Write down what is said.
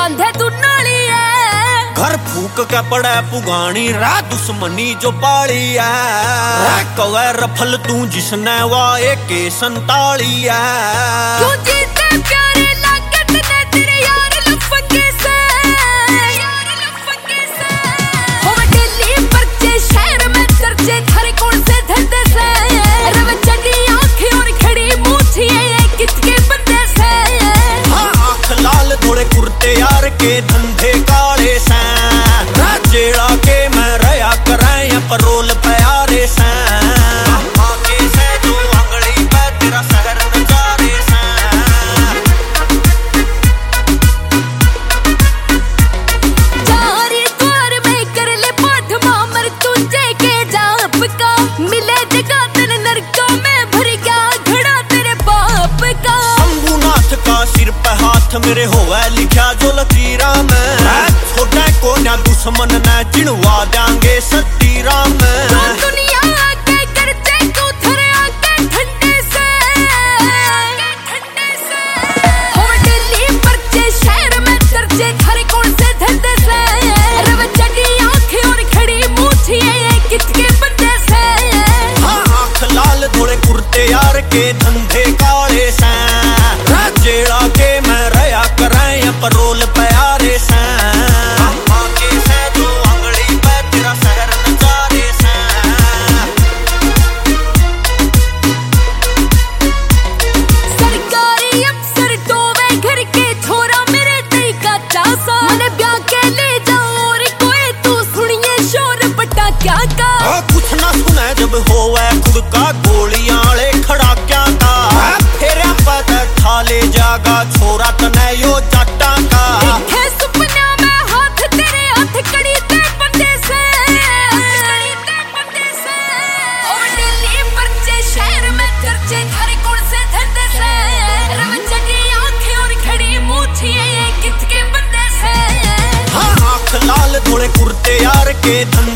बांधे तू नाली है। घर फूक के पड़े पुगानी रा दुश्मनी जो पाली है। कवे रफल तू जिसने वाए के संताली है। तू जीते प्यारे लागत ने तेरे यार लफंगे से, यार लफंगे से। हो दिल्ली परचे शहर में चर्चे थारे कौन से धंधे से। रव चढ़ी आंखें और खड़ी मूछी ये किसके बंदे से। हाँ आँख लाल थोड़े कुर्ते यार के धंधे काले से। जेड़ा के मैं रया कराए या परोल प्यारे से। आगे से जो अंगड़ी पे तेरा शहर नजारे से। चारी द्वार में कर ले पाठ मामर तुझे के जाप का। मिले जगह तन नरका में भर गया घड़ा तेरे बाप का। शंभुनाथ का सिर पे हाथ मेरे होवे लिखा जो लकीरा में। छोटे को ना दुश्मन न चिनवा देंगे सतीरा में। दुनिया आके करते को थरे आके ठंडे से, ठंडे से। हो दिल्ली परचे शहर में चर्चे थारे कौन से धंधे से। रव चढ़ी आंखें और खड़ी मूछी ये किसके बंदे से। हाँ आँख लाल थोड़े कुर्ते यार के धंधे काले से। जेड़ा के मैं रया कराए या परोल प्यारे से। आगे से जो अंगड़ी पे तेरा शहर नजारे से। सरकारी अफसर टोवे घर के छोरा मेरे तई का चासा। मन ब्याह के ले जाओ और कोई तू सुनिए शोर पटा क्या का। कुछ ना सुने जब होवे खुद का गोलियां ले खड़ा क्या का। फेरा पता ठाले जागा छोरा तने यो जाटा का। देखे सुपना में हाथ तेरे हाथ कड़ी ते बंदे से, कड़ी ते बंदे से। ओ दिल्ली परचे शहर में चर्चे थारे कौन से धंधे से। रव चढ़ी आंखें और खड़ी मूछी ये किसके बंदे से। हाँ आँख लाल थोड़े कुर्ते यार के धंधे